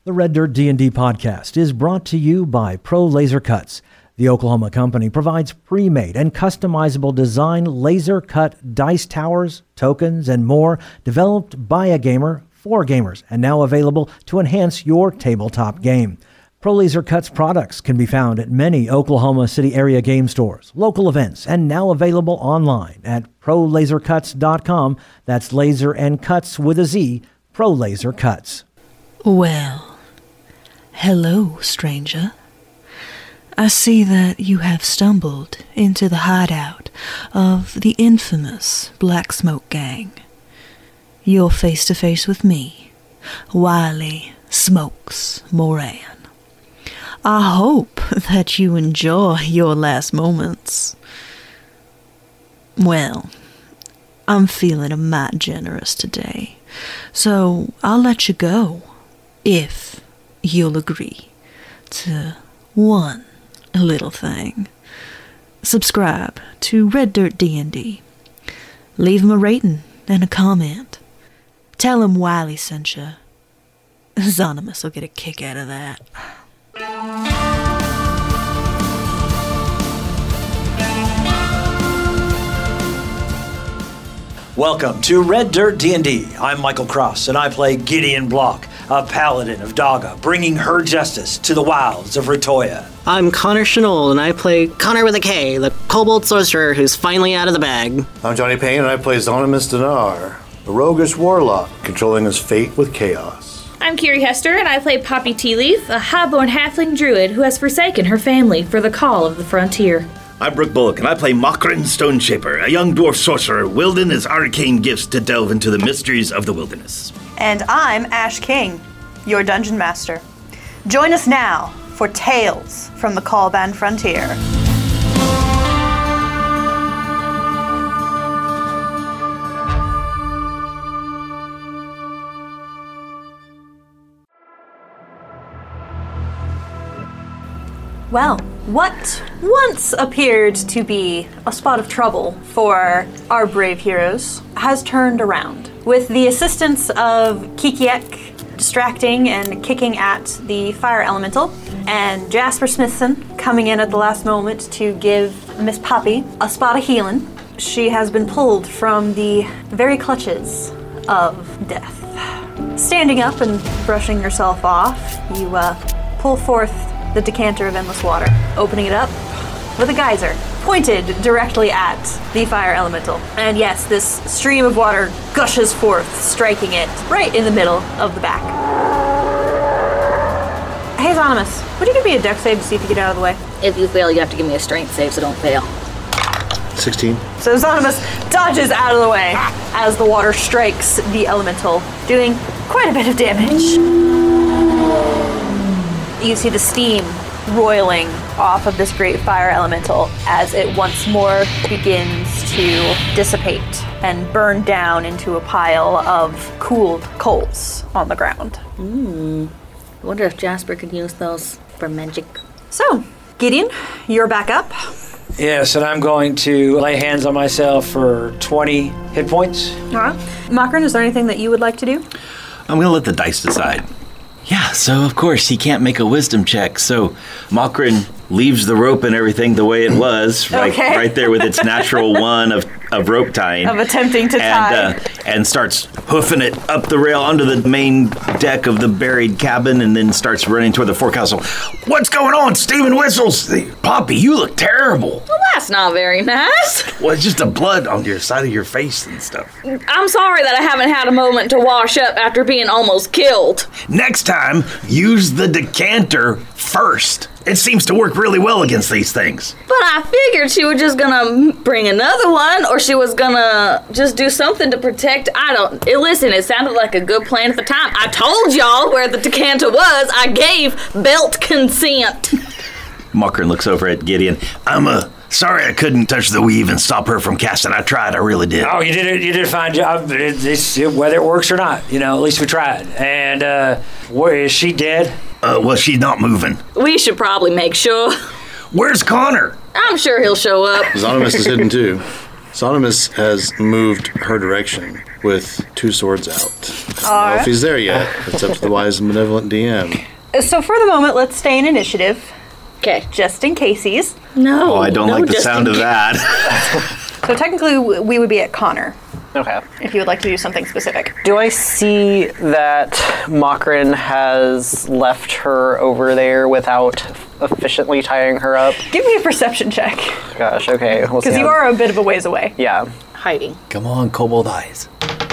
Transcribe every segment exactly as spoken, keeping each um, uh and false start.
The Red Dirt D and D podcast is brought to you by Pro Laser Cuts. The Oklahoma company provides pre-made and customizable design laser-cut dice towers, tokens, and more developed by a gamer for gamers and now available to enhance your tabletop game. Pro Laser Cuts products can be found at many Oklahoma City area game stores, local events, and now available online at pro laser cuts dot com. That's laser and cuts with a Z, Pro Laser Cuts. Well, hello, stranger. I see that you have stumbled into the hideout of the infamous Black Smoke Gang. You're face to face with me, Wiley Smokes Moran. I hope that you enjoy your last moments. Well, I'm feeling a mite generous today, so I'll let you go, if you'll agree to one little thing. Subscribe to Red Dirt D and D. Leave him a rating and a comment. Tell him Wiley sent you. Zonimus will get a kick out of that. Welcome to Red Dirt D and D. I'm Michael Cross, and I play Gideon Block, a paladin of Daga, bringing her justice to the wilds of Ritoya. I'm Connor Chenault, and I play Connor with a K, the kobold sorcerer who's finally out of the bag. I'm Johnny Payne, and I play Zonimus Dinar, a roguish warlock controlling his fate with chaos. I'm Kiri Hester, and I play Poppy Tealeaf, a highborn halfling druid who has forsaken her family for the call of the frontier. I'm Brooke Bullock, and I play Mokrin Stoneshaper, a young dwarf sorcerer wielding his arcane gifts to delve into the mysteries of the wilderness. And I'm Ash King, your dungeon master. Join us now for Tales from the Callban Frontier. Well, what once appeared to be a spot of trouble for our brave heroes has turned around. With the assistance of Kikiek distracting and kicking at the fire elemental, and Jasper Smithson coming in at the last moment to give Miss Poppy a spot of healing, she has been pulled from the very clutches of death. Standing up and brushing herself off, you uh, pull forth the decanter of endless water, opening it up with a geyser pointed directly at the fire elemental. And yes, this stream of water gushes forth, striking it right in the middle of the back. Hey, Zonimus, would you give me a dex save to see if you get out of the way? If you fail, you have to give me a strength save, so don't fail. sixteen. So Zonimus dodges out of the way as the water strikes the elemental, doing quite a bit of damage. You see the steam roiling off of this great fire elemental as it once more begins to dissipate and burn down into a pile of cooled coals on the ground. Hmm. I wonder if Jasper could use those for magic. So, Gideon, you're back up. Yes, and I'm going to lay hands on myself for twenty hit points. All right. Mokrin, is there anything that you would like to do? I'm going to let the dice decide. Yeah, so of course he can't make a wisdom check, so Mokrin leaves the rope and everything the way it was, right, okay. right there with its natural one of, of rope tying. Of attempting to and, tie. Uh, and starts hoofing it up the rail onto the main deck of the buried cabin and then starts running toward the forecastle. What's going on, Steven Whistles? Poppy, you look terrible. Well, that's not very nice. Well, it's just the blood on your side of your face and stuff. I'm sorry that I haven't had a moment to wash up after being almost killed. Next time, use the decanter first. It seems to work really well against these things. But I figured she was just gonna bring another one, or she was gonna just do something to protect. I don't. It, listen, it sounded like a good plan at the time. I told y'all where the decanter was. I gave belt consent. Mokrin looks over at Gideon. I'm uh, sorry I couldn't touch the weave and stop her from casting. I tried. I really did. Oh, you did it. You did a fine job. It, it's, it, whether it works or not, you know, at least we tried. And uh, where is she dead? Uh, well, she's not moving. We should probably make sure. Where's Connor? I'm sure he'll show up. Zonimus is hidden too. Zonimus has moved her direction with two swords out. I don't know Alright. if he's there yet. It's up to the wise and benevolent D M. So for the moment, let's stay in initiative, Okay. just in case he's. No. Oh, I don't no, like the just sound in of ca- that. So technically, w- we would be at Connor Okay. if you would like to do something specific. Do I see that Makrin has left her over there without efficiently tying her up? Give me a perception check, Gosh, okay. We'll see because you how- are a bit of a ways away. Yeah. Hiding. Come on, kobold eyes.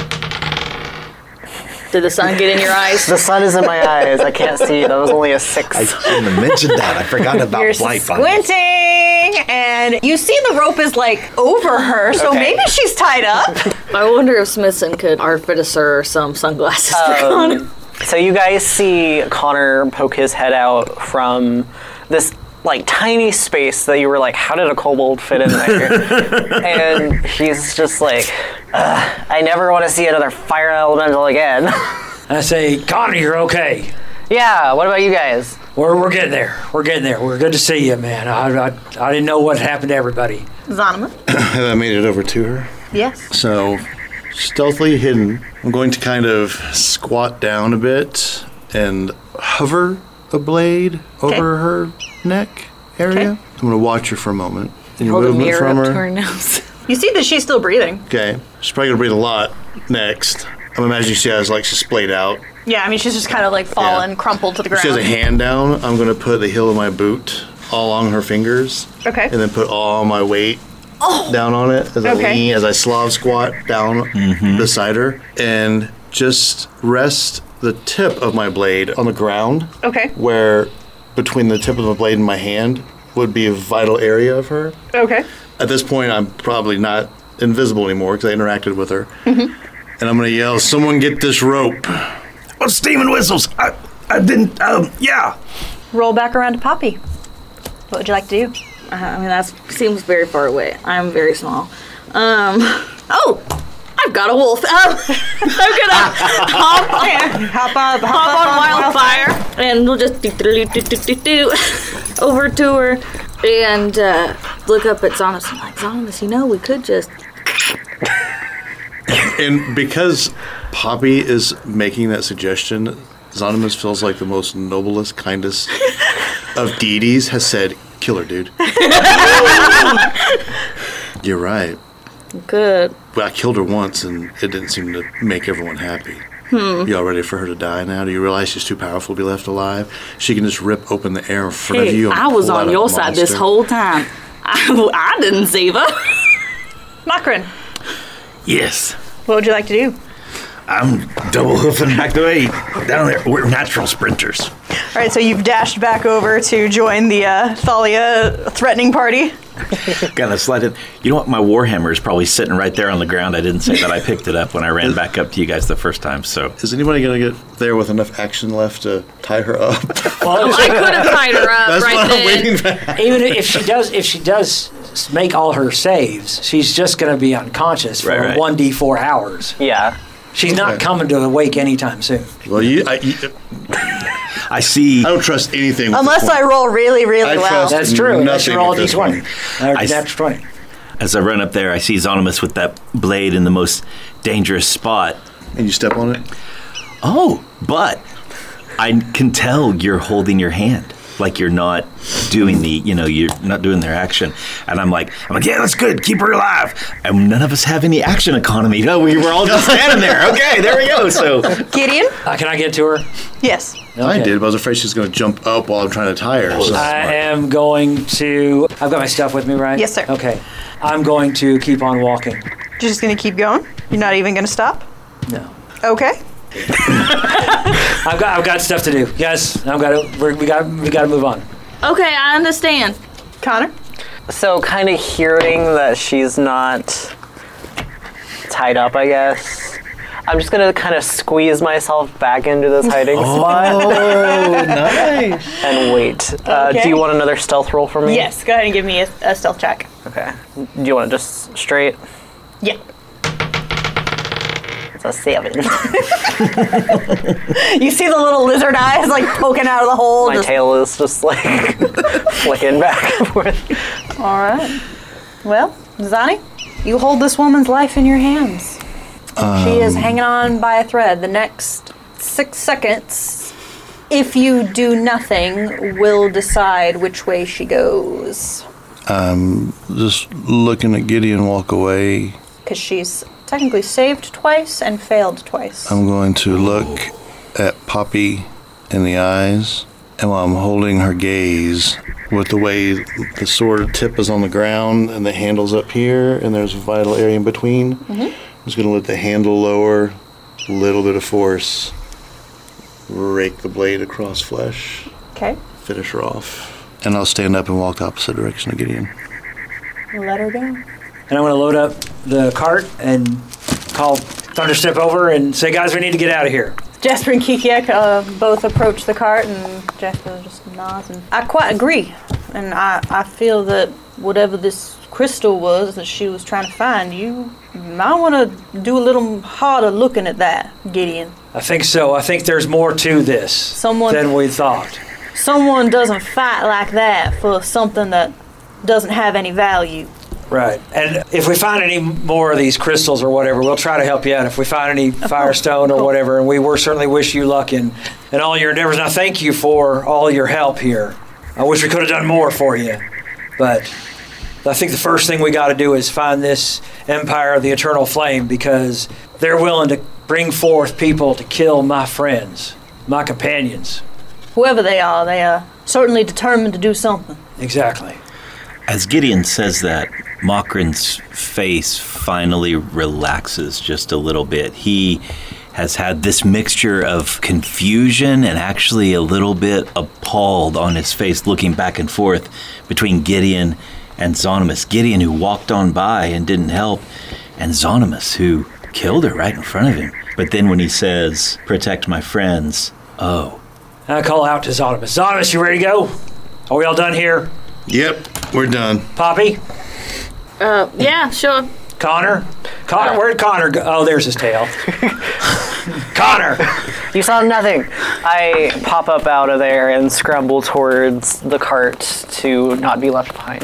Did the sun get in your eyes? The sun is in my eyes. I can't see. That was only a six. I shouldn't have mentioned that. I forgot about You're blight on this. squinting, and you see the rope is like over her, so Okay. maybe she's tied up. I wonder if Smithson could artificer some sunglasses for Connor. Um, so you guys see Connor poke his head out from this like tiny space that you were like, how did a kobold fit in there? And he's just like, Ugh, I never want to see another fire elemental again. I say, Connor, you're okay. Yeah, what about you guys? We're, we're getting there. We're getting there. We're good to see you, man. I, I, I didn't know what happened to everybody. Zonima? Have I made it over to her? Yes. So, stealthily hidden, I'm going to kind of squat down a bit and hover a blade over her neck area. Okay. I'm going to watch her for a moment. Any Hold a movement mirror from up her? to her nose. You see that she's still breathing. Okay. She's probably going to breathe a lot next. I'm imagining she has, like, she's splayed out. Yeah, I mean, she's just kind of like fallen, Yeah. crumpled to the If she ground. has a hand down, I'm going to put the heel of my boot all along her fingers. Okay. And then put all my weight down on it as I Okay. lean, as I Slav squat down beside her. And just rest the tip of my blade on the ground. Okay. Where between the tip of the blade and my hand would be a vital area of her. Okay. At this point, I'm probably not invisible anymore because I interacted with her. And I'm going to yell, someone get this rope. Oh, steam and whistles. I, I didn't, um, yeah. Roll back around to Poppy. What would you like to do? Uh, I mean, that seems very far away. I'm very small. Um. Oh, I've got a wolf. Um, I'm gonna hop, Hop up, hop, hop on Wildfire, and we'll just do do do do do do over to her and uh, look up at Zonimus. I'm like, Zonimus, you know, we could just. And because Poppy is making that suggestion, Zonimus feels like the most noblest, kindest of deities has said, kill her, dude. You're right. Good. Well, I killed her once, and it didn't seem to make everyone happy. Hmm. You all ready for her to die now? Do you realize she's too powerful to be left alive? She can just rip open the air in front of Hey, you. And I was pull out on a your side this monster. whole time. I, I didn't save her. Makrin, Yes. what would you like to do? I'm double hoofing back the way down there. We're natural sprinters. All right, so you've dashed back over to join the uh, Thalia threatening party. Gotta slide it. You know what? My Warhammer is probably sitting right there on the ground. I didn't say that I picked it up when I ran back up to you guys the first time, so. Is anybody going to get there with enough action left to tie her up? Well, I could have tied her up That's right what I'm then. waiting for. even if she does, if she does make all her saves, she's just going to be unconscious for Right, right. one d four hours. Yeah. She's not Okay. coming to awake anytime soon. Well, you, I, you, I see. I don't trust anything. with Unless this I one. roll really, really I well. trust- That's true. Unless you Nothing roll a at d this twenty. point. Or I s- natural twenty. As I run up there, I see Zonimus with that blade in the most dangerous spot. And you step on it? Oh, but I can tell you're holding your hand. Like you're not doing the, you know, you're not doing their action. And I'm like, I'm like, yeah, that's good. Keep her alive. And none of us have any action economy. No, we were all just standing there. Okay, there we go. So Gideon? Uh, can I get to her? Yes. I Okay. did, but I was afraid she was going to jump up while I'm trying to tie her. So. I am going to. I've got my stuff with me, right? Yes, sir. Okay. I'm going to keep on walking. You're just going to keep going? You're not even going to stop? No. Okay. I've got. I've got stuff to do. Yes. I've got to. We're, we got. We got to move on. Okay, I understand. Connor? So kind of hearing that she's not tied up, I guess. I'm just gonna kind of squeeze myself back into this hiding spot oh, nice. and wait. Uh, Okay. Do you want another stealth roll from me? Yes, go ahead and give me a, a stealth check. Okay. Do you want it just straight? Yeah. It's a seven. You see the little lizard eyes like poking out of the hole. My just- tail is just like flicking back and forth. All right. Well, Zani? You hold this woman's life in your hands. Um, she is hanging on by a thread. The next six seconds, if you do nothing, will decide which way she goes. I'm just looking at Gideon walk away. Because she's technically saved twice and failed twice. I'm going to look at Poppy in the eyes, and while I'm holding her gaze, with the way the sword tip is on the ground and the handle's up here, and there's a vital area in between, mm-hmm. I'm just going to let the handle lower, a little bit of force, rake the blade across flesh. Okay. Finish her off. And I'll stand up and walk the opposite direction of Gideon. Let her go. And I'm going to load up the cart and call Thunderstep over and say, guys, we need to get out of here. Jasper and Kikiek uh, both approach the cart, and Jasper just nods. And I quite agree. And I, I feel that whatever this crystal was that she was trying to find, you might want to do a little harder looking at that, Gideon. I think so. I think there's more to this Someone, than we thought. Someone doesn't fight like that for something that doesn't have any value. Right. And if we find any more of these crystals or whatever, we'll try to help you out. If we find any firestone or whatever, and we will certainly wish you luck in, in all your endeavors. And I thank you for all your help here. I wish we could have done more for you. But I think the first thing we got to do is find this Empire of the Eternal Flame, because they're willing to bring forth people to kill my friends, my companions. Whoever they are, they are certainly determined to do something. Exactly. As Gideon says that, Makrin's face finally relaxes just a little bit. He has had this mixture of confusion and actually a little bit appalled on his face, looking back and forth between Gideon and Zonimus. Gideon, who walked on by and didn't help, and Zonimus, who killed her right in front of him. But then when he says, protect my friends, oh. I call out to Zonimus. Zonimus, you ready to go? Are we all done here? Yep, we're done. Poppy? Uh, yeah, sure. Connor? Connor, uh, where'd Connor go? Oh, there's his tail. Connor! You saw nothing. I pop up out of there and scramble towards the cart to not be left behind.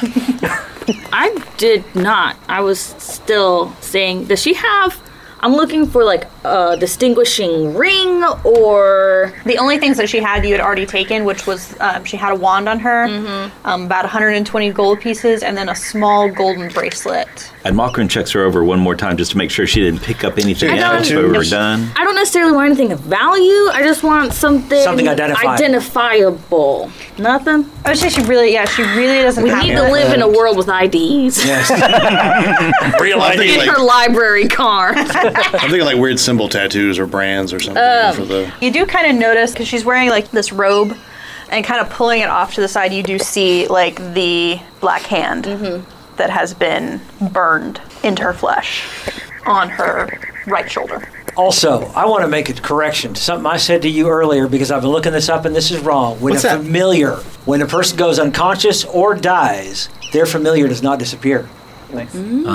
I did not. I was still saying, does she have... I'm looking for like a distinguishing ring, or... The only things that she had you had already taken, which was um, she had a wand on her, mm-hmm. um, about one hundred twenty gold pieces, and then a small golden bracelet. And Makrin checks her over one more time just to make sure she didn't pick up anything else when we were done. I don't necessarily want anything of value. I just want something... Something identifiable. Identifiable. Nothing? I would say she really, yeah, she really doesn't we have We need it. to live in a world with I Ds. Yes. Real I D. In like, her library car. I'm thinking like weird symbol tattoos or brands or something um, for the... You do kind of notice, because she's wearing like this robe, and kind of pulling it off to the side, you do see like the black hand mm-hmm. that has been burned into her flesh on her right shoulder. Also, I want to make a correction to something I said to you earlier, because I've been looking this up and this is wrong. When What's a that? familiar, when a person goes unconscious or dies, their familiar does not disappear. Nice. Mm.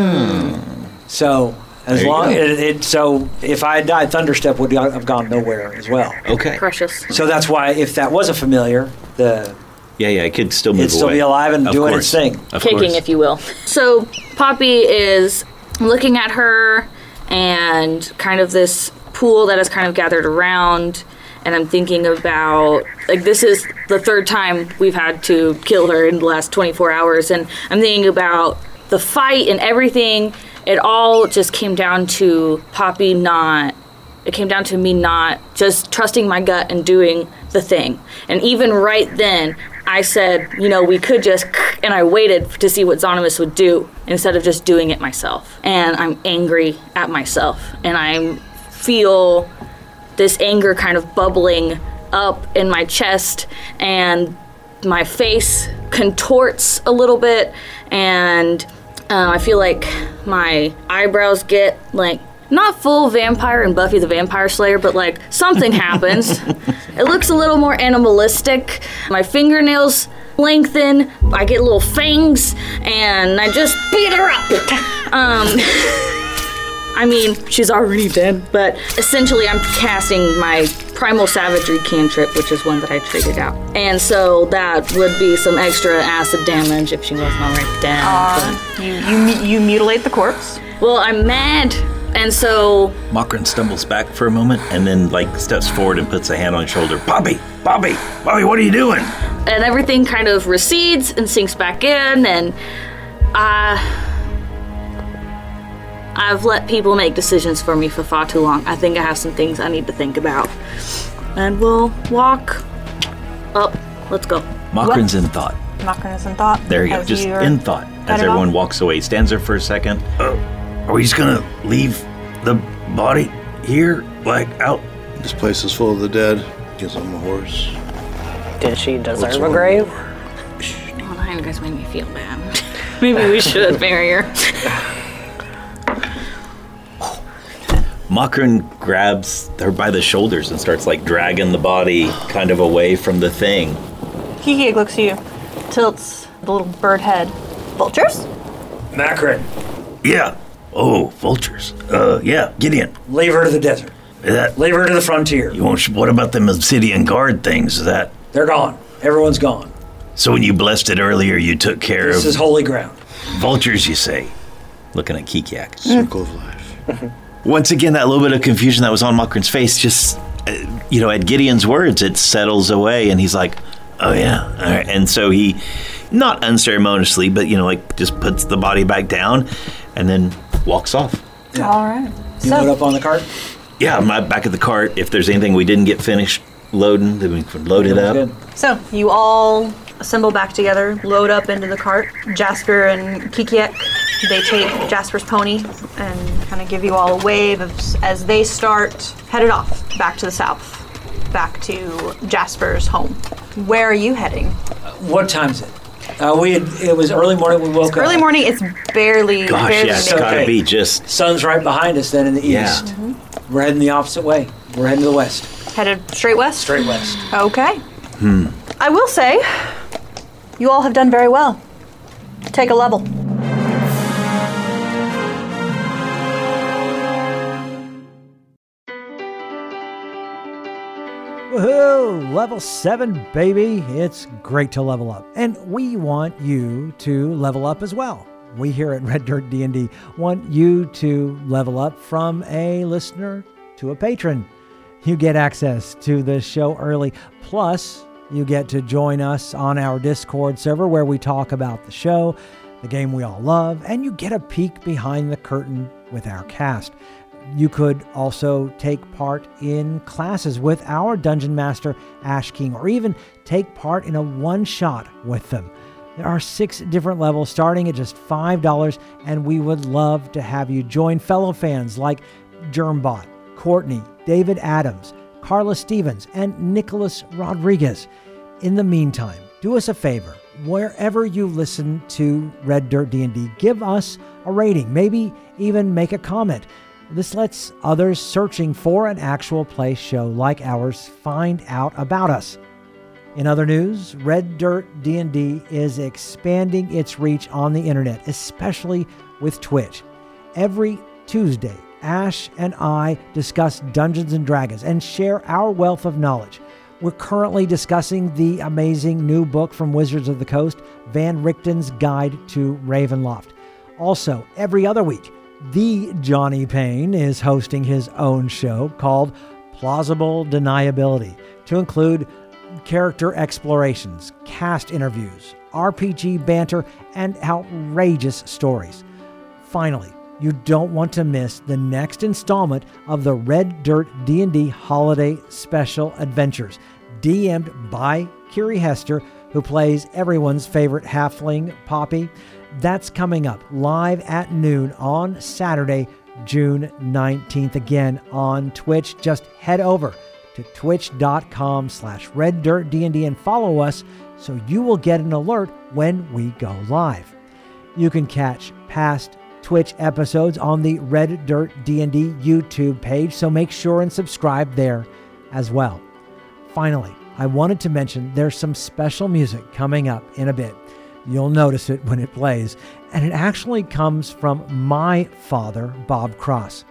Oh. So, as There you long go. it, it, so if I had died, Thunderstep would have gone nowhere as well. Okay. Precious. So that's why if that was a familiar, the Yeah, yeah, it could still move it'd still away. be alive and Of doing course. its thing. Of Kicking, course. if you will. So Poppy is looking at her and kind of this pool that has kind of gathered around, and I'm thinking about, like, this is the third time we've had to kill her in the last twenty-four hours, and I'm thinking about the fight and everything. It all just came down to Poppy not, it came down to me not just trusting my gut and doing the thing. And even right then, I said, you know, we could just, and I waited to see what Zonimus would do instead of just doing it myself. And I'm angry at myself. And I feel this anger kind of bubbling up in my chest, and my face contorts a little bit, and uh, I feel like my eyebrows get like, not full vampire and Buffy the Vampire Slayer, but like something happens. It looks a little more animalistic. My fingernails lengthen. I get little fangs, and I just beat her up. Um, I mean, she's already dead, but essentially I'm casting my Primal Savagery cantrip, which is one that I traded out. And so that would be some extra acid damage if she wasn't already dead. Uh, you, you you mutilate the corpse. Well, I'm mad, and so... Makran stumbles back for a moment and then, like, steps forward and puts a hand on his shoulder. Poppy! Poppy! Poppy, what are you doing? And everything kind of recedes and sinks back in, and I... I've let people make decisions for me for far too long. I think I have some things I need to think about. And we'll walk up. Let's go. Makran's in thought. Makran is in thought. There you go, as just you're in thought. As heading everyone off. walks away, he stands there for a second. Uh, are we just gonna leave the body here, like out? This place is full of the dead. Gives them a horse. Did she deserve What's a wrong? grave? Oh, now you guys make me feel bad. Maybe we should marry her. Makran grabs her by the shoulders and starts like dragging the body kind of away from the thing. Kiki looks at you, tilts the little bird head. Vultures? Makran, Yeah. Oh, vultures. Uh, yeah. Gideon. leave her to the desert. That Leave her to the frontier. you won't. What about them obsidian guard things? Is that They're gone. Everyone's gone. so? When you blessed it earlier, you took care This of is holy ground. vultures. You say, looking at Kikiak. Circle of life. Once again, that little bit of confusion that was on Makran's face, just, uh, you know, at Gideon's words, it settles away, and he's like, oh, yeah. All right. And so he, not unceremoniously, but, you know, like, just puts the body back down and then walks off. Yeah. All right. You So, load up on the cart? Yeah, I'm right back at the cart. If there's anything we didn't get finished loading, then we can load it up. Good. so you all assemble back together, load up into the cart. Jasper and Kikiek, they take Jasper's pony and kind of give you all a wave as, as they start headed off back to the south, back to Jasper's home. Where are you heading? What time is it? Uh, we had, it was early morning. We woke up. Early morning. It's barely. Gosh, barely yeah, it's midday. gotta Okay. be just, Sun's right behind us. Then in the Yeah. east, we're heading the opposite way. We're heading to the west, Headed straight west. straight west. Okay. I will say, you all have done very well. Take a level. Woohoo! Level seven, baby. It's great to level up. And we want you to level up as well. We here at Red Dirt D and D want you to level up from a listener to a patron. You get access to the show early. Plus, you get to join us on our Discord server where we talk about the show, the game we all love, and you get a peek behind the curtain with our cast. You could also take part in classes with our Dungeon Master, Ash King, or even take part in a one-shot with them. There are six different levels starting at just five dollars, and we would love to have you join fellow fans like Germbot, Courtney, David Adams, Carla Stevens, and Nicholas Rodriguez. In the meantime, do us a favor. Wherever you listen to Red Dirt D and D, give us a rating, maybe even make a comment. This lets others searching for an actual play show like ours find out about us. In other news, Red Dirt D and D is expanding its reach on the internet, especially with Twitch. Every Tuesday, Ash and I discuss Dungeons and Dragons and share our wealth of knowledge. We're currently discussing the amazing new book from Wizards of the Coast, Van Richten's Guide to Ravenloft. Also, every other week, the Johnny Payne is hosting his own show called Plausible Deniability, to include character explorations, cast interviews, R P G banter, and outrageous stories. Finally, you don't want to miss the next installment of the Red Dirt D and D Holiday Special Adventures, D M'd by Kiri Hester, who plays everyone's favorite halfling, Poppy. That's coming up live at noon on Saturday, June nineteenth, again on Twitch. Just head over to twitch.com slash Red Dirt D and D and follow us so you will get an alert when we go live. You can catch past Twitch episodes on the Red Dirt D and D YouTube page, so make sure and subscribe there as well. Finally, I wanted to mention there's some special music coming up in a bit. You'll notice it when it plays, and it actually comes from my father, Bob Cross.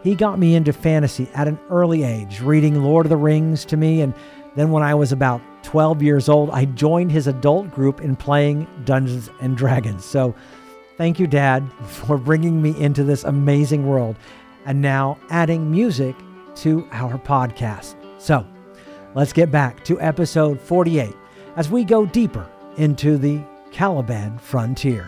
He got me into fantasy at an early age, reading Lord of the Rings to me, and then when I was about twelve years old, I joined his adult group in playing Dungeons and Dragons. So thank you, Dad, for bringing me into this amazing world and now adding music to our podcast. So let's get back to episode forty-eight as we go deeper into the Caliban frontier.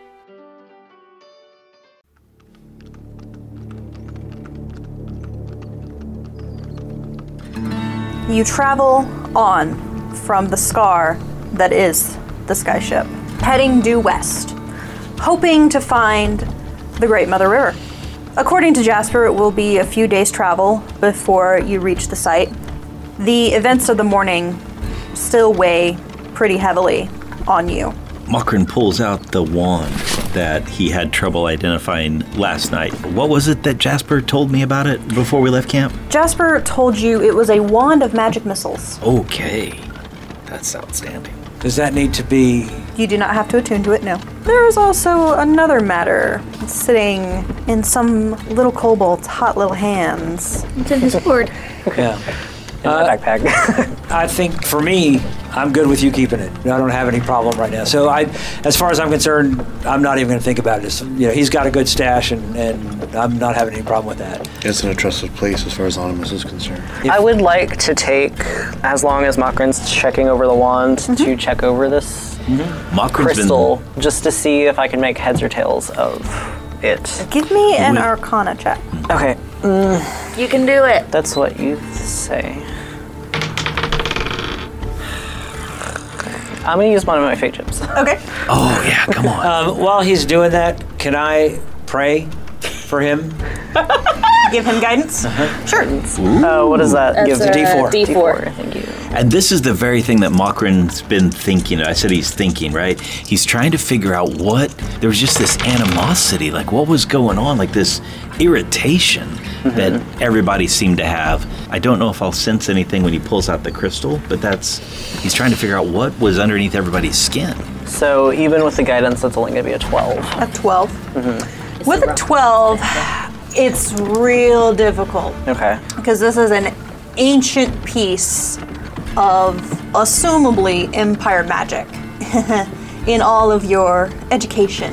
You travel on from the scar that is the skyship, heading due west, hoping to find the Great Mother River. According to Jasper, it will be a few days' travel before you reach the site. The events of the morning still weigh pretty heavily on you. Makrin pulls out the wand that he had trouble identifying last night. What was it that Jasper told me about it before we left camp? Jasper told you it was a wand of magic missiles. Okay. That's outstanding. Does that need to be... You do not have to attune to it, no. There is also another matter sitting in some little kobold's hot little hands. It's in his board. Yeah. In my backpack. I think for me, I'm good with you keeping it. I don't have any problem right now. So I, as far as I'm concerned, I'm not even going to think about it. It's, you know, he's got a good stash, and, and I'm not having any problem with that. It's in a trusted place as far as Onimus is concerned. If, I would like to take, as long as Makrin's checking over the wand, mm-hmm. to check over this mm-hmm. crystal, been... just to see if I can make heads or tails of it. Give me an Wait. Arcana check. Okay. Mm, You can do it. that's what you say. I'm gonna use one of my fate chips. Okay. Oh, yeah, come on. um, while he's doing that, can I pray for him? Give him guidance? Uh-huh. Sure. Uh, what does that That's give? a D four. D four. Thank you. And this is the very thing that Makrin's been thinking. I said he's thinking, right? He's trying to figure out what, there was just this animosity, like what was going on, like this irritation mm-hmm. that everybody seemed to have. I don't know if I'll sense anything when he pulls out the crystal, but that's, he's trying to figure out what was underneath everybody's skin. So even with the guidance, that's only gonna be a twelve. A twelve. Mm-hmm. With a twelve, it's real difficult. Okay. Because this is an ancient piece of assumably empire magic in all of your education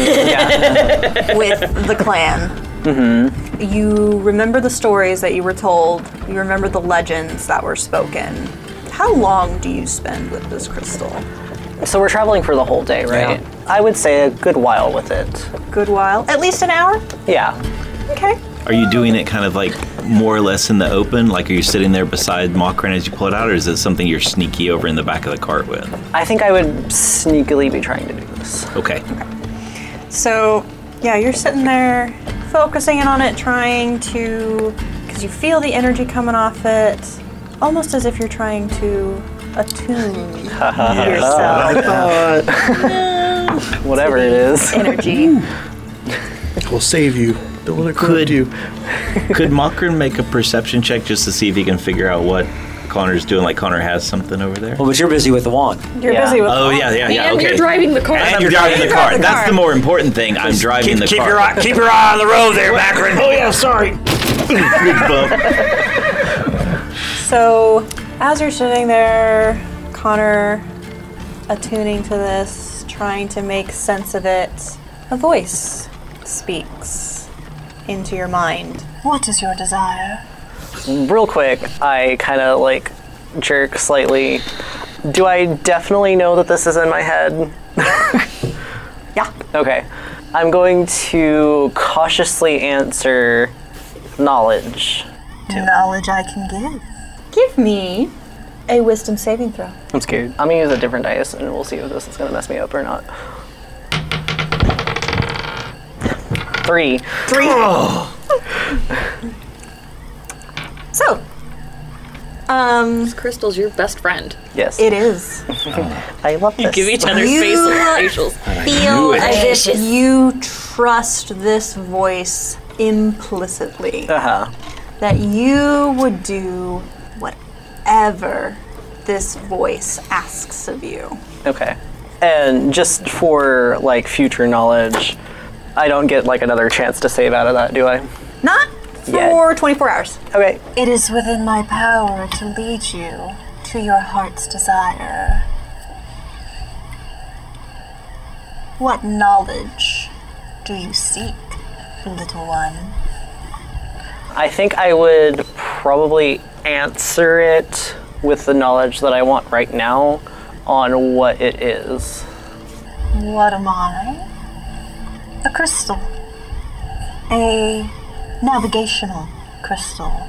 with the clan. Mm-hmm. You remember the stories that you were told, you remember the legends that were spoken. How long do you spend with this crystal? So we're traveling for the whole day, right? Yeah. I would say a good while with it. A good while? At least an hour? Yeah. Okay. Are you doing it kind of like more or less in the open? Like, are you sitting there beside Makrin as you pull it out, or is it something you're sneaky over in the back of the cart with? I think I would sneakily be trying to do this. Okay. So, yeah, you're sitting there focusing in on it, trying to, because you feel the energy coming off it, almost as if you're trying to attune yourself. Whatever it is. Energy. We'll save you. Don't let it corrupt Could you. Could Makrin make a perception check just to see if he can figure out what Connor's doing? Like Connor has something over there. Well, but you're busy with the wand. You're Yeah. busy with Oh yeah, yeah, yeah. And Okay. you're driving the car. And you're driving the car. the That's car. the more important thing. I'm driving keep, the keep car. Your eye, keep your eye on the road there, Makrin. Oh, yeah, sorry. Big bump. So, as you're sitting there, Connor, attuning to this, trying to make sense of it, a voice speaks into your mind. What is your desire? Real quick, I kind of like jerk slightly. Do I definitely know that this is in my head? Yeah. Okay. I'm going to cautiously answer knowledge. Knowledge I can give. Give me a wisdom saving throw. I'm scared. I'm gonna use a different dice and we'll see if this is gonna mess me up or not. Three. Three. So, um, This crystal's your best friend. Yes. it is. I love this. Give each other You- facials. Feel it. as if you trust this voice implicitly. Uh-huh. That you would do whatever this voice asks of you. Okay. And just for like future knowledge, I don't get like another chance to save out of that, do I? Not for twenty-four hours. Okay. It is within my power to lead you to your heart's desire. What knowledge do you seek, little one? I think I would probably answer it with the knowledge that I want right now on what it is. What am I? A crystal. A navigational crystal.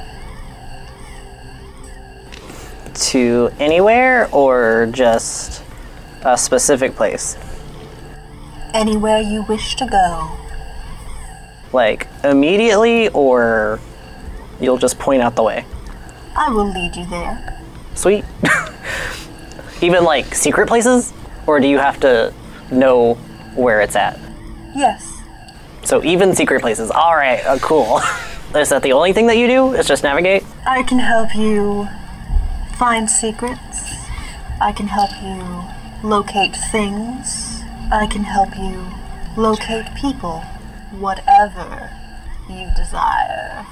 To anywhere or just a specific place? Anywhere you wish to go. Like immediately, or you'll just point out the way? I will lead you there. Sweet. Even like secret places? Or do you have to know where it's at? Yes. So even secret places. All right, uh, cool. Is that the only thing that you do? Is just navigate? I can help you find secrets. I can help you locate things. I can help you locate people. Whatever you desire.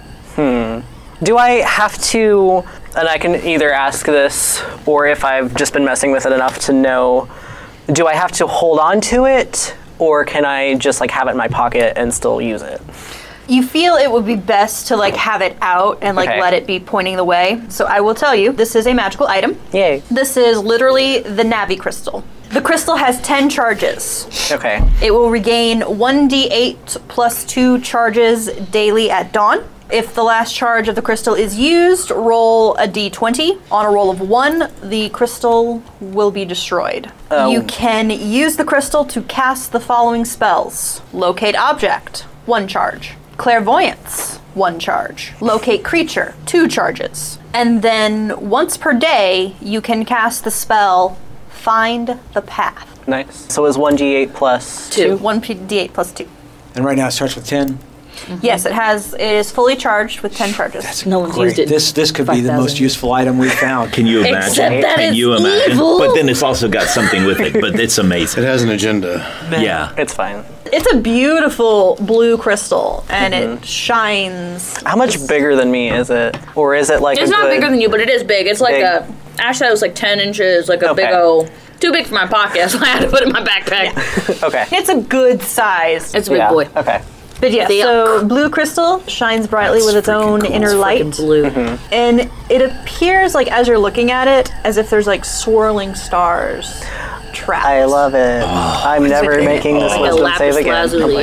Hmm. Do I have to, and I can either ask this, or if I've just been messing with it enough to know, do I have to hold on to it, or can I just like have it in my pocket and still use it? You feel it would be best to like have it out and like Okay. let it be pointing the way. So I will tell you, this is a magical item. Yay. This is literally the Navi Crystal. The crystal has ten charges. Okay. It will regain one d eight plus two charges daily at dawn. If the last charge of the crystal is used, roll a d twenty. On a roll of one, the crystal will be destroyed. Oh. You can use the crystal to cast the following spells. Locate object, one charge. Clairvoyance, one charge. Locate creature, two charges. And then once per day, you can cast the spell Find the Path. Nice. So is one d eight plus two? one d eight plus two. And right now it starts with ten. Yes, it has. It is fully charged with ten charges. That's no one's used it. This this could be the most useful item we've found. Can you imagine? Except that Can it's you imagine? evil. But then it's also got something with it. But it's amazing. It has an agenda. Yeah. It's fine. It's a beautiful blue crystal, and Mhm. it shines. How much bigger than me is it? Or is it like It's a not good- bigger than you, but it is big. It's like Big. a. Ash said it was like ten inches, like a Okay. big old. Too big for my pocket, so I had to put it in my backpack. Okay. It's a good size. It's a big Yeah. boy. Okay. But yeah, Thick. so blue crystal shines brightly with its own inner light. Blue. And it appears like as you're looking at it, as if there's like swirling stars trapped. I love it. I'm never making this Like a wisdom lapis save again. lazuli.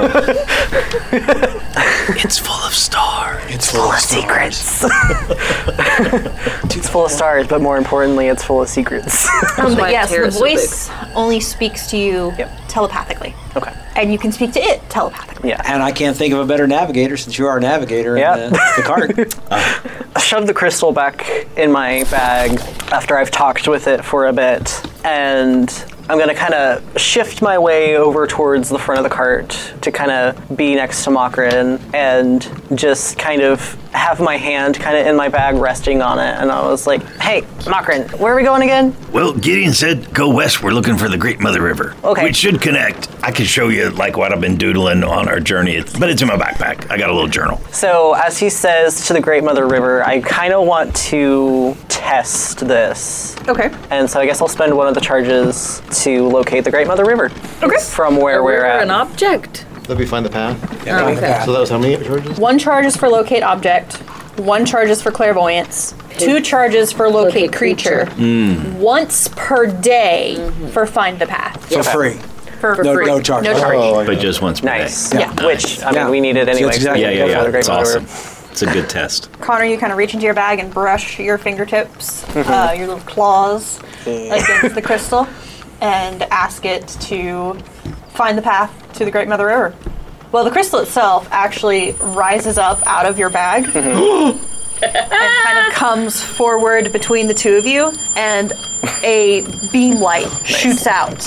It's full of stars. It's full of secrets. It's full of stars, but more importantly, it's full of secrets. Um, why but yes, Tara's the so big. voice only speaks to you Yep. telepathically. Okay. And you can speak to it telepathically. Yeah. And I can't think of a better navigator since you are a navigator Yeah. in the, the cart. I shove the crystal back in my bag after I've talked with it for a bit, and I'm gonna kind of shift my way over towards the front of the cart to kind of be next to Makrin and just kind of have my hand kind of in my bag resting on it. And I was like, hey, Makrin, where are we going again? Well, Gideon said go west. We're looking for the Great Mother River. Okay. We should connect. I can show you like what I've been doodling on our journey, it's, but it's in my backpack. I got a little journal. So as he says to the Great Mother River, I kind of want to test this. Okay. And so I guess I'll spend one of the charges to locate the Great Mother River. Okay. From where we're River, at. an object. Let me find the path. Oh, okay. So that was how many charges? One charge is for locate object. One charge is for clairvoyance. Two charges for locate, Locate creature. creature. Once per day for find the path. For free. For, No- free. no charge. No charge. Oh, But just once per Nice. day. Yeah. Which, I mean, Yeah. we need it So anyway. that's exactly- so we Yeah, can yeah, go for yeah. the Great It's Mother awesome. River. It's a good test. Connor, you kind of reach into your bag and brush your fingertips, uh, your little claws against the crystal, and ask it to find the path to the Great Mother River. Well, the crystal itself actually rises up out of your bag and kind of comes forward between the two of you, and a beam light shoots out.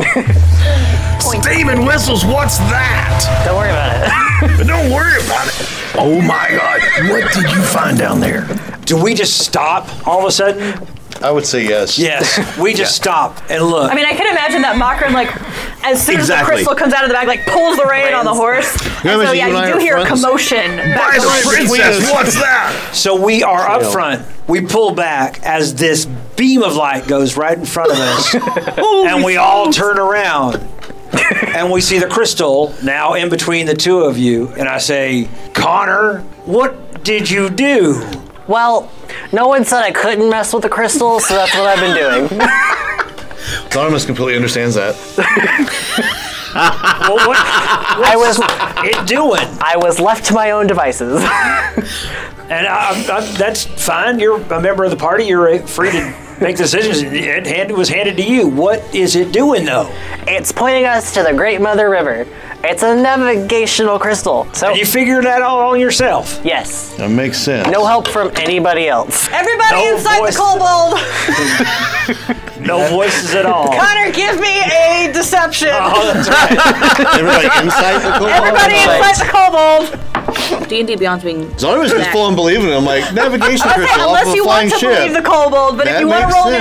Steven Whistles, what's that? Don't worry about it. But don't worry about it. Oh my God. What did you find down there? Do we just stop all of a sudden? I would say yes. Yes. We just stop and look. I mean, I can imagine that Makrin like as soon as the Exactly. crystal comes out of the bag, like pulls the rein on the horse. And Yeah, so but yeah, you and I you are do hear a fronts. commotion back Where's the and forth. princess? What's that? So we are up Trail. front. We pull back as this beam of light goes right in front of us, and we all turn around, and we see the crystal now in between the two of you. And I say, Connor, what did you do? Well, no one said I couldn't mess with the crystal, so that's what I've been doing. Zonimus completely understands that. Well, what, what's I was it doing? I was left to my own devices. And I, I, that's fine. You're a member of the party. You're free to make decisions. It, hand, it was handed to you. What is it doing, though? It's pointing us to the Great Mother River. It's a navigational crystal. So And you figured that all on yourself? yes, That makes sense. no help from anybody else. Everybody No inside voice. the kobold! No voices at all. Connor, give me a deception. Oh, that's right. Everybody inside the kobold? Everybody inside the kobold. D and D Beyond's being Zonimus is back. full on believing it. I'm like, navigation Okay, crystal off unless of a you flying want to ship. believe the kobold, but That if you want to makes roll an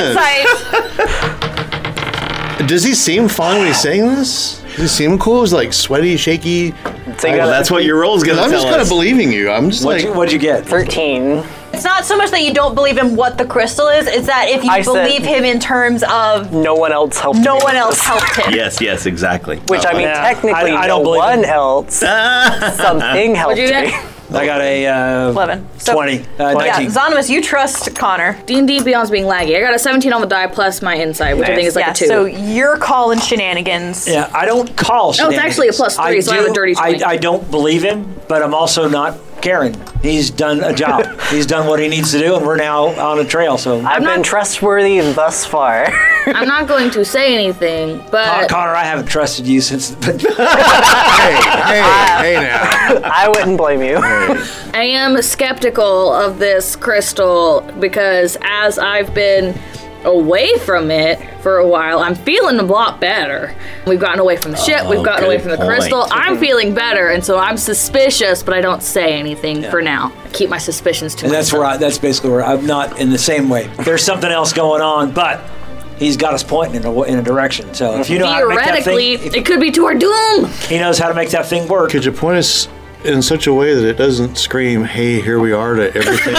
sense. insight, Does he seem fine when he's saying this? Does he seem cool? He's like sweaty, shaky. So you Well, got that's what your roll's gonna I'm tell just kind of us. believing you. I'm just What'd like, you, what'd you get? thirteen. it's not so much that you don't believe in what the crystal is, it's that if you I said- believe him in terms of No one else helped no me one with else this. helped him. Yes, yes, exactly. Which I mean, Yeah, technically, I- I no don't believe one it. else. Something helped What'd you me. get? I got a uh, eleven. So, twenty. Uh, Yeah, nineteen. Zonimus, you trust Connor. D and D Beyond's being laggy. I got a seventeen on the die plus my insight, which I think is like yeah, a two. so you're calling shenanigans. Yeah, I don't call No, it's shenanigans. actually a plus three, so I have a dirty twenty. I, I don't believe him, but I'm also not caring. He's done a job. He's done what he needs to do, and we're now on a trail. So, I've not- been trustworthy thus far. I'm not going to say anything, Con- but Connor, I haven't trusted you since. hey, hey, hey now. I wouldn't blame you. I am skeptical of this crystal because as I've been away from it for a while, I'm feeling a lot better. We've gotten away from the ship, Oh, we've gotten away from good the crystal. point. I'm feeling better, and so I'm suspicious, but I don't say anything for now. I keep my suspicions to And that's myself. where I, that's basically where I'm not in the same way. There's something else going on, but he's got us pointing in a, in a direction. So if you know how to make that Theoretically, thing, if it could be to our doom. he knows how to make that thing work. Could you point us in such a way that it doesn't scream, hey, here we are to everything?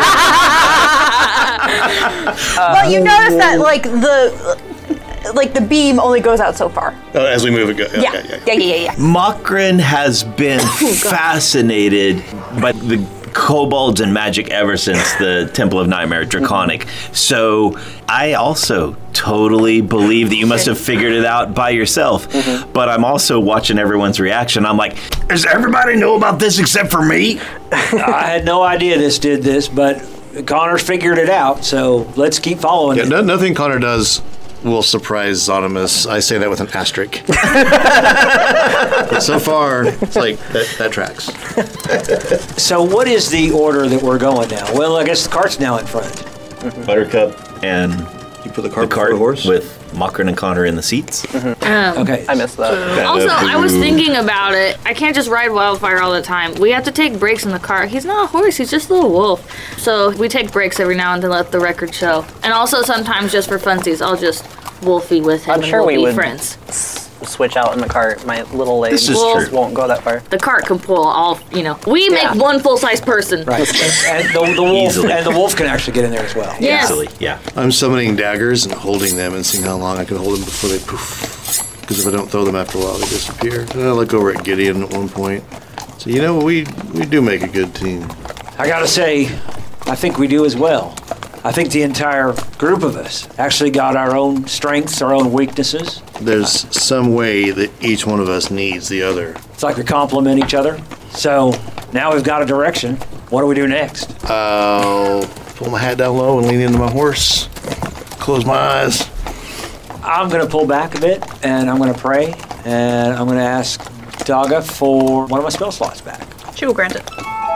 Well, you notice that like the like the beam only goes out so far. Oh, as we move it, go. Okay, Yeah, yeah, yeah, yeah, yeah. yeah. Mokrin has been fascinated by the kobolds and magic ever since the Temple of Nightmare Draconic. So I also totally believe that you must have figured it out by yourself. But I'm also watching everyone's reaction. I'm like, does everybody know about this except for me? I had no idea this did this, but Connor's figured it out. So let's keep following Yeah, it. no, nothing Connor does will surprise Zonimus. I say that with an asterisk. But so far, it's like, that, that tracks. So what is the order that we're going now? Well, I guess the cart's now in front. Buttercup and You put the the cart before cart the horse? with Mokrin and Connor in the seats. Okay. I missed that. Also, I was thinking about it. I can't just ride Wildfire all the time. We have to take breaks in the car. He's not a horse, he's just a little wolf. So we take breaks every now and then, let the record show. And also sometimes just for funsies, I'll just wolfie with him I'm and sure we'll we be would friends. s- switch out in the cart. My little legs This is just true. won't go that far. The cart can pull all, you know. We make Yeah. one full-size person. Right. And, and the, the wolf Easily. and the wolf can actually get in there as well. Yes. Easily, yeah. I'm summoning daggers and holding them and seeing how long I can hold them before they poof. Because if I don't throw them after a while, they disappear. And I look over at Gideon at one point. So, you know, we, we do make a good team. I gotta say, I think we do as well. I think the entire group of us actually got our own strengths, our own weaknesses. There's some way that each one of us needs the other. It's like we complement each other. So now we've got a direction. What do we do next? I'll pull my hat down low and lean into my horse. Close my eyes. I'm gonna pull back a bit and I'm gonna pray and I'm gonna ask Daga for one of my spell slots back. She will grant it.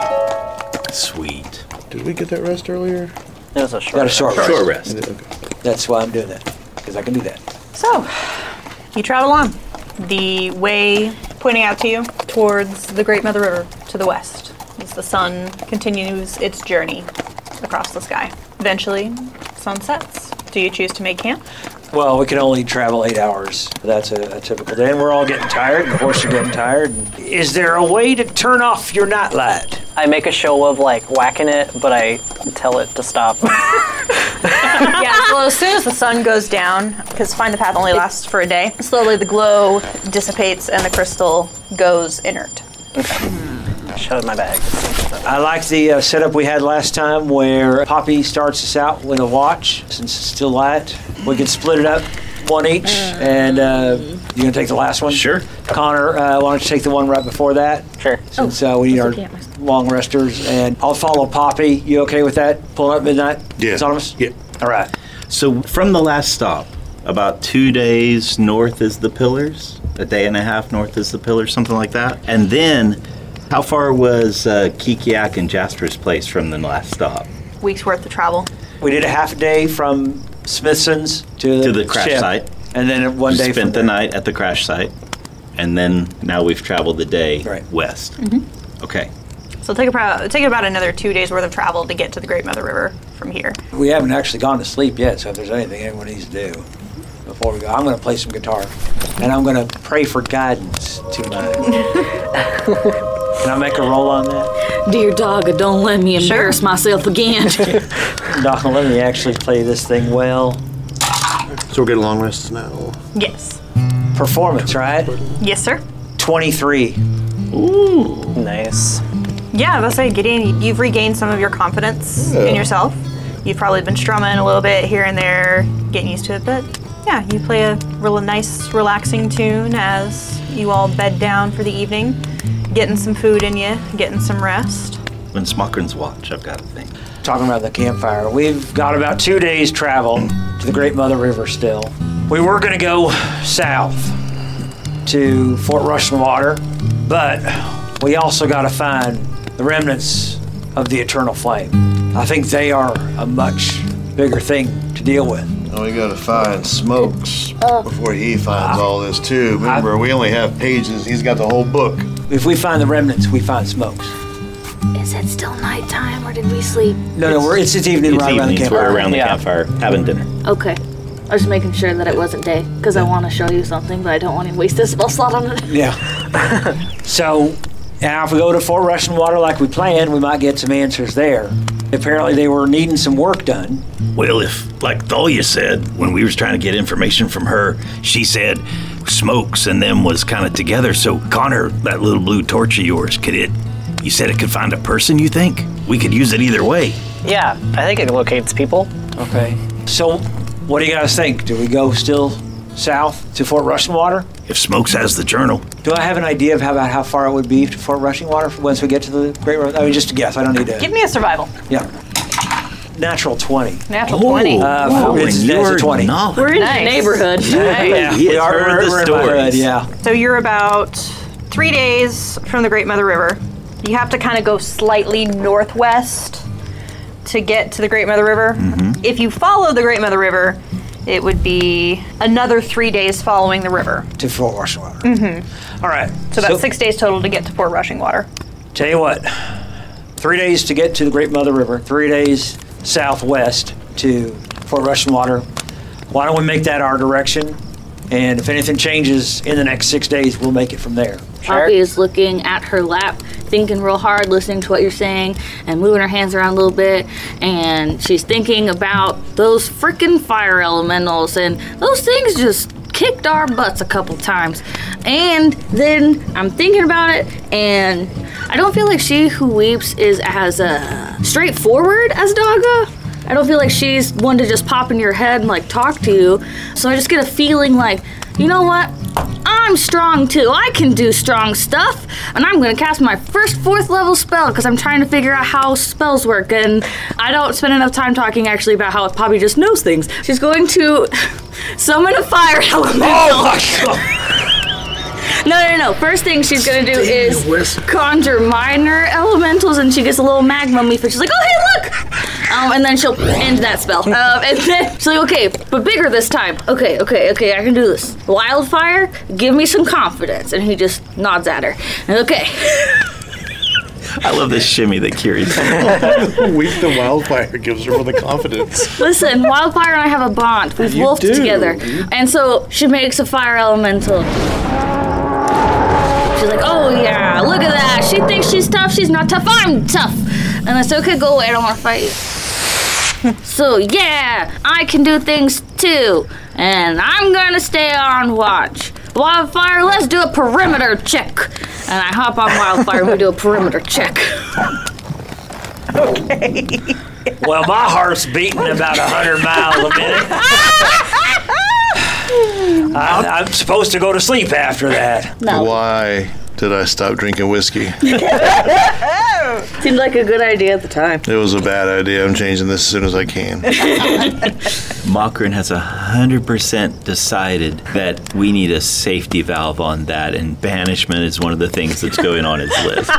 Sweet. Did we get that rest earlier? It was a short. Got a short rest. Short rest. Okay. That's why I'm doing that, because I can do that. So, you travel on. The way pointing out to you towards the Great Mother River to the west as the sun continues its journey across the sky. Eventually, sun sets. Do you choose to make camp? Well, we can only travel eight hours. That's a, a typical day. And we're all getting tired. And the horses are getting tired. And is there a way to turn off your nightlight? I make a show of like whacking it, but I tell it to stop. Yeah, well, as soon as the sun goes down, because Find the Path only lasts for a day, slowly the glow dissipates and the crystal goes inert. Okay. Shove it in my bag. I like the uh, setup we had last time where Poppy starts us out with a watch. Since it's still light, we can split it up one each. And uh, you going to take the last one? Sure. Connor, uh, why don't you take the one right before that? Sure. Since uh, we need our long resters. And I'll follow Poppy. You okay with that? Pulling up midnight? Yeah. Autonomous? Yeah. All right. So from the last stop, about two days north is the Pillars, a day and a half north is the Pillars, something like that. And then, how far was uh, Kikiak and Jasper's place from the last stop? Week's worth of travel. We did a half a day from Smithson's to the, To the crash ship, site. And then one We day spent from the night at the crash site, and then now we've traveled the day Right. west. Mm-hmm. Okay. So take about, take about another two days worth of travel to get to the Great Mother River from here. We haven't actually gone to sleep yet, so if there's anything anyone needs to do before we go, I'm going to play some guitar, and I'm going to pray for guidance tonight. Can I make a roll on that? Dear dog, don't let me embarrass myself again. Doc, let me actually play this thing well. So we're getting long rests now. Yes. Performance, right? Yes, sir. twenty-three. Ooh. Nice. Yeah, let's say, Gideon, you've regained some of your confidence Yeah. in yourself. You've probably been strumming a little bit here and there, getting used to it, but yeah, you play a real nice, relaxing tune as you all bed down for the evening, getting some food in you, getting some rest. When Smokrin's watch, I've got a thing. Talking about the campfire, we've got about two days travel to the Great Mother River still. We were going to go south to Fort Russian Water, but we also got to find the remnants of the Eternal Flame. I think they are a much bigger thing to deal with. Oh, we gotta find Smokes before he finds all this too. Remember, we only have pages. He's got the whole book. If we find the remnants, we find Smokes. Is it still nighttime or did we sleep? No, no, we're, it's, it's evening It's right around the evenings, campfire. we're around the Yeah. campfire having dinner. Okay. I was just making sure that it wasn't day because I want to show you something, but I don't want to waste this spell slot on it. Yeah. So, now if we go to Fort Russian Water like we planned, we might get some answers there. Apparently they were needing some work done. Well, if, like Thalia said, when we was trying to get information from her, she said Smokes and them was kind of together. So, Connor, that little blue torch of yours, could it, you said it could find a person, you think? We could use it either way. Yeah, I think it locates people. Okay. So, what do you guys think? Do we go still south to Fort Russian Water? If Smokes has the journal. Do I have an idea of how about how far it would be to Fort Russian Water once we get to the Great River? I mean, just a guess. I don't need to. Give me a survival. Yeah. Natural twenty. Natural twenty. Uh, Wow, it's, and it's your a twenty. knowledge. We're in Nice. the neighborhood. Yeah, He we has are. heard We're, the we're in my hood, stories. yeah. So you're about three days from the Great Mother River. You have to kind of go slightly northwest to get to the Great Mother River. Mm-hmm. If you follow the Great Mother River, it would be another three days following the river. To Fort Russian Water. Mm-hmm. All right. So about six days total to get to Fort Rushing Water. Tell you what, three days to get to the Great Mother River, three days southwest to Fort Russian Water. Why don't we make that our direction? And if anything changes in the next six days, we'll make it from there. Poppy is looking at her lap, thinking real hard, listening to what you're saying, and moving her hands around a little bit. And she's thinking about those frickin' fire elementals, and those things just kicked our butts a couple times. And then I'm thinking about it, and I don't feel like She Who Weeps is as uh, straightforward as Daga. I don't feel like she's one to just pop in your head and like talk to you. So I just get a feeling like, you know what? I'm strong too. I can do strong stuff. And I'm going to cast my first fourth level spell because I'm trying to figure out how spells work. And I don't spend enough time talking actually about how Poppy just knows things. She's going to summon a fire elemental. Oh my god! No, no, no. First thing she's going to do is conjure minor elementals, and she gets a little magma leaf, and she's like, oh, hey, look! Um, and then she'll end that spell. Um, and then she's like, okay, but bigger this time. Okay, okay, okay, I can do this. Wildfire, give me some confidence. And he just nods at her. And okay. I love this shimmy that Kiri's Weep the wildfire gives her the confidence. Listen, Wildfire and I have a bond. We've You wolfed do. together. And so she makes a fire elemental. She's like, oh yeah, look at that. She thinks she's tough. She's not tough. I'm tough. And I said, okay, go away. I don't want to fight you. So yeah, I can do things too. And I'm going to stay on watch. Wildfire, let's do a perimeter check. And I hop on Wildfire and we do a perimeter check. Okay. Well, my heart's beating about one hundred miles a minute. I, I'm supposed to go to sleep after that. No. Why did I stop drinking whiskey? Seemed like a good idea at the time. It was a bad idea. I'm changing this as soon as I can. Makrin has one hundred percent decided that we need a safety valve on that, and banishment is one of the things that's going on his list.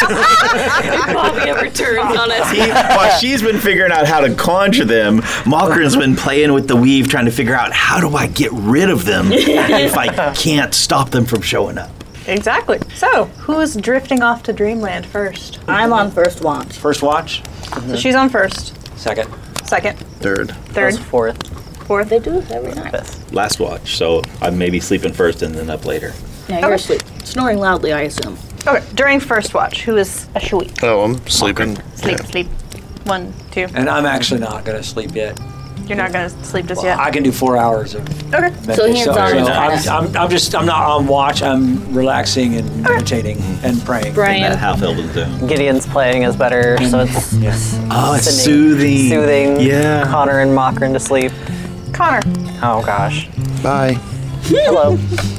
Bobby ever turns on us. He, while she's been figuring out how to conjure them, Makrin's been playing with the weave, trying to figure out how do I get rid of them if I can't stop them from showing up. Exactly. So, who's drifting off to Dreamland first? I'm on first watch. First watch? So she's on first. Second. Second. Third. Third. Fourth. Fourth. They do this every night. Fifth. Last watch, so I'm maybe sleeping first and then up later. Yeah, you're asleep. Snoring loudly, I assume. Okay, during first watch, who is asleep? Oh, I'm sleeping. Sleep, Yeah. sleep. One, two. And I'm actually not going to sleep yet. You're not going to sleep just Well, yet? I can do four hours of Okay. meditation. So hands on So is I'm, nice. I'm, I'm just, I'm not on watch. I'm relaxing and meditating and praying. Brian. That half elven zone. Gideon's playing is better, so it's Yes. Oh, it's sending- soothing. soothing Yeah. Connor and Makrin to sleep. Connor, Oh gosh. Bye. Hello.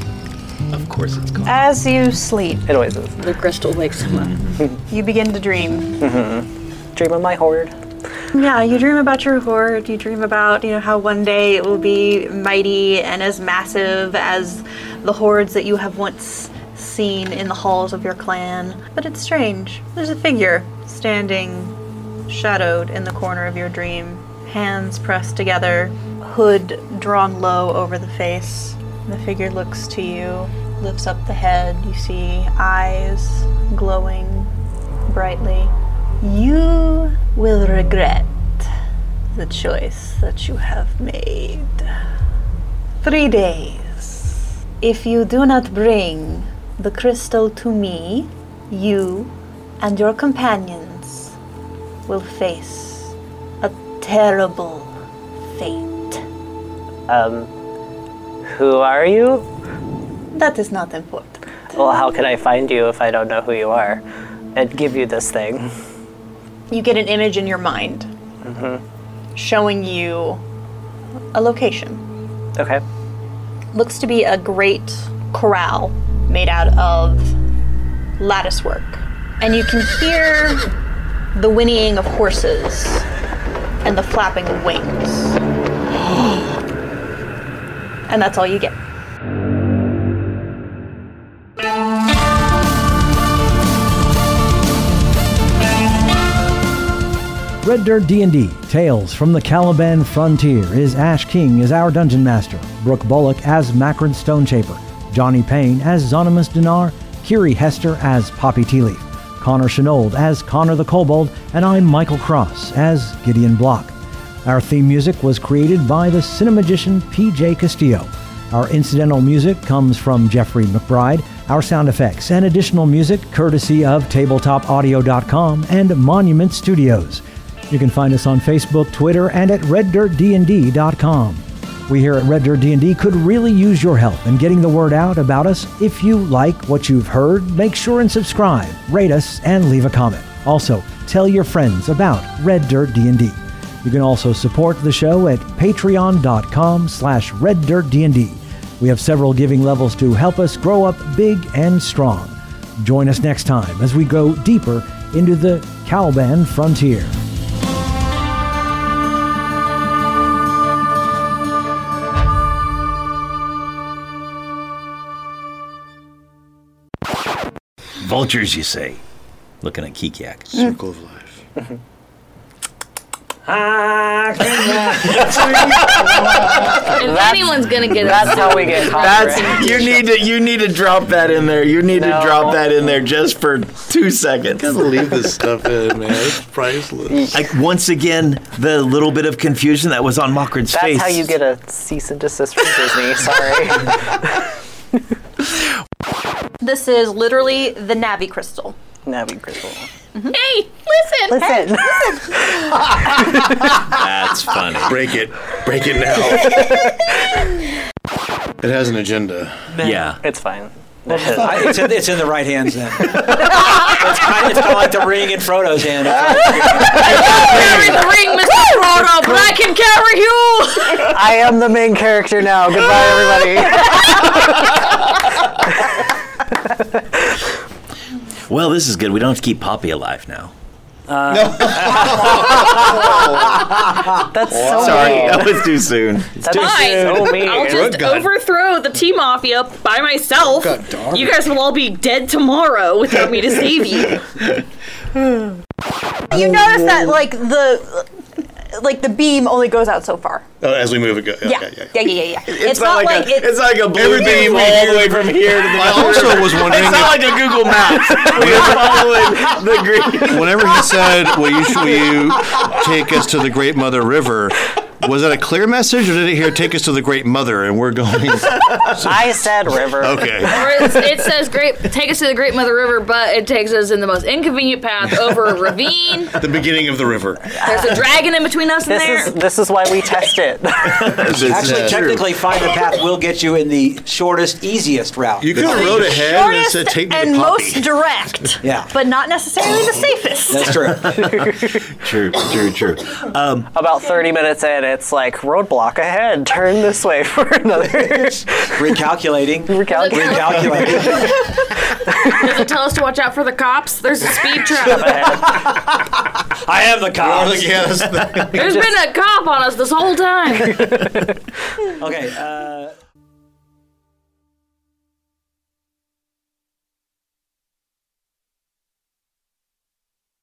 Of course it's gone. as you sleep, It always is. The crystal wakes him up. you begin to dream. Dream of my horde. Yeah, you dream about your horde. You dream about, you know, how one day it will be mighty and as massive as the hordes that you have once seen in the halls of your clan. But it's strange. There's a figure standing shadowed in the corner of your dream, hands pressed together, hood drawn low over the face. The figure looks to you, lifts up the head. You see eyes glowing brightly. You will regret the choice that you have made. Three days. If you do not bring the crystal to me, you and your companions will face a terrible fate. Um, who are you? That is not important. Well, how can I find you if I don't know who you are? And give you this thing. You get an image in your mind showing you a location. Okay. Looks to be a great corral made out of lattice work. And you can hear the whinnying of horses and the flapping of wings. And that's all you get. Red Dirt D and D, Tales from the Caliban Frontier is Ash King as our Dungeon Master, Brooke Bullock as Makrin Stonechaper, Johnny Payne as Zonimus Dinar, Kiri Hester as Poppy Tealeaf, Connor Chenauld as Connor the Kobold, and I'm Michael Cross as Gideon Block. Our theme music was created by the cinemagician P J Castillo. Our incidental music comes from Jeffrey McBride. Our sound effects and additional music courtesy of tabletop audio dot com and Monument Studios. You can find us on Facebook, Twitter, and at red dirt d n d dot com. We here at Red Dirt D and D could really use your help in getting the word out about us. If you like what you've heard, make sure and subscribe, rate us, and leave a comment. Also, tell your friends about Red Dirt D and D. You can also support the show at patreon dot com slash red dirt d and d. We have several giving levels to help us grow up big and strong. Join us next time as we go deeper into the Caliban Frontier. Vultures, you say? Looking at Kikiak. Circle of life. I If anyone's gonna get it, That's how we get That's copyright. you need to you need to drop that in there. You need No. to drop that in there just for two seconds. Gotta leave this stuff in, man. It's priceless. Like once again, the little bit of confusion that was on Mockrid's That's face. how you get a cease and desist from Disney. Sorry. This is literally the Navi crystal. Navi crystal. hey, listen. Listen. That's funny. Break it. Break it now. It has an agenda. Yeah. It's fine. I, it's, in, it's in the right hands then. it's kind of, it's kind of like the ring in Frodo's hand. It's like, Carry the ring, Mister Frodo, but I can carry you. I am the main character now. Goodbye, everybody. Well, this is good. We don't have to keep Poppy alive now. That's so Sorry, mean. that was too soon. That's Fine. so mean. I'll just God. overthrow the Tea Mafia by myself. God darn You it. guys will all be dead tomorrow without me to save you. You notice that like the like the beam only goes out so far. Oh, as we move it, go. Okay, Yeah. yeah. Yeah, yeah, yeah, yeah. It's, not, like, a, it- it's like a blue Everything beam we all the hear- way from here to the I also was wondering It's not like a Google Maps. We're following the green. Whenever he said, will you, will you take us to the Great Mother River, was that a clear message, or did it hear take us to the Great Mother and we're going? I said river. Okay. Or it's, it says great, take us to the Great Mother River, but it takes us in the most inconvenient path over a ravine. The beginning of the river. There's a dragon in between us and This there. is this is why we test it. This actually, is true. technically, find the path will get you in the shortest, easiest route. You could have wrote ahead and it said, take me and to Poppy. most direct. Yeah. But not necessarily the safest. That's true. True, true, true. Um, About thirty minutes in, it's like roadblock ahead. Turn this way for another. Recalculating. Recalculating. Recalculating. Does it tell us to watch out for the cops? There's a speed trap. I am the cops. Yeah, that's the- There's been a cop on us this whole time. Okay. Uh,